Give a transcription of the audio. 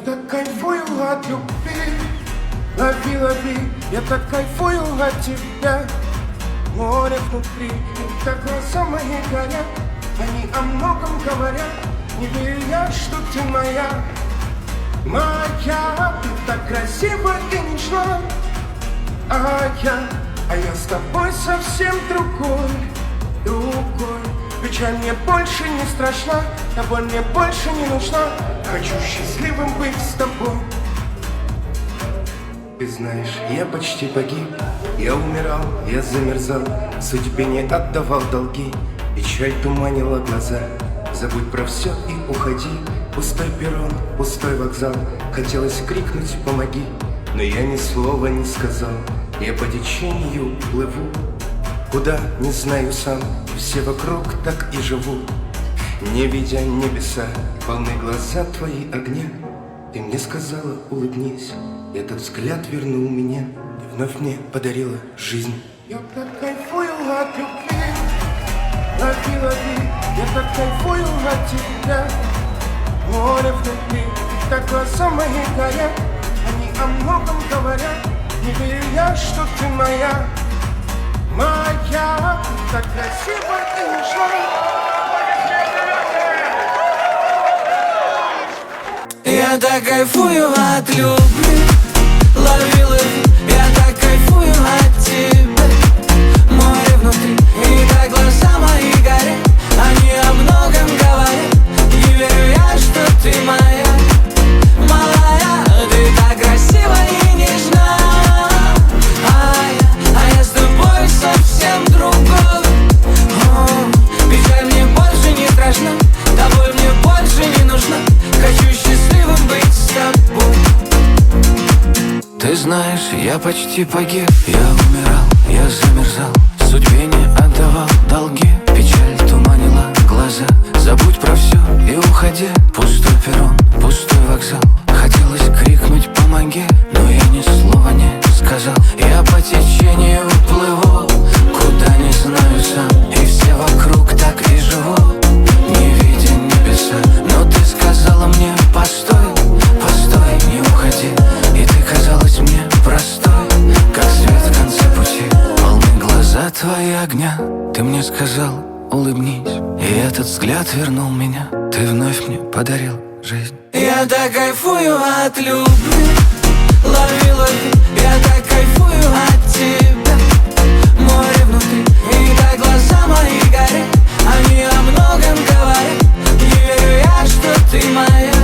так кайфую от любви. Лови, лови, я так кайфую от тебя. Море внутри, так глаза мои горят. Они о многом говорят. Не верю я, что ты моя. Моя, ты так красива и нежна. А я с тобой совсем другой. Печаль мне больше не страшна, а боль мне больше не нужна. Хочу счастливым быть с тобой. Ты знаешь, я почти погиб. Я умирал, я замерзал, судьбе не отдавал долги. Печаль туманила глаза. Забудь про все и уходи. Пустой перрон, пустой вокзал. Хотелось крикнуть «помоги», но я ни слова не сказал. Я по течению плыву, куда не знаю сам. Все вокруг так и живут, не видя небеса. Полны глаза твои огня. Ты мне сказала улыбнись, этот взгляд вернул меня. Ты вновь мне подарила жизнь. Я так кайфую от любви. Лови, лови, я так кайфую от тебя. Море внутри, так глаза мои горят. Они о многом говорят. Не верю я, что ты моя. Моя, ты так красива и нежна. Я так кайфую от любви. Лови, лови, я так кайфую от тебя. Море внутри, и так глаза мои горят. Они о многом говорят. Не верю я, что ты моя. Моя, ты так красива и нежна. А я с тобой совсем другой. Печаль мне больше не страшна, тобой мне больше не нужна. Хочу счастливым быть с тобой. Ты знаешь, я почти погиб. Я умирал, я замерзал, судьбе не отдавал долги. Печаль туманила глаза. Забудь про все и уходи. Пустой перрон, пустой вокзал. Хотелось крикнуть «помоги», но я ни слова не сказал. Я по течению плыву, куда не знаю сам. И все вокруг так и живут, не видя небеса. Но ты сказала мне «постой, постой, не уходи». И ты казалась мне простой, как свет в конце пути. Полны глаза твои огня. Ты мне сказал улыбнись, и этот взгляд вернул меня. Ты вновь мне подарил жизнь. Я так кайфую от любви. Лови, лови, я так кайфую от тебя. Море внутри, и так глаза мои горят. Они о многом говорят. Не верю я, что ты моя.